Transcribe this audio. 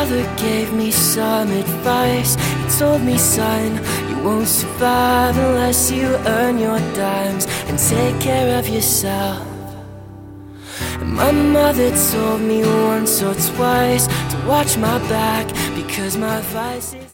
father gave me some advice. He told me, son, you won't survive unless you earn your dimes and take care of yourself. And my mother told me once or twice to watch my back, because my vice is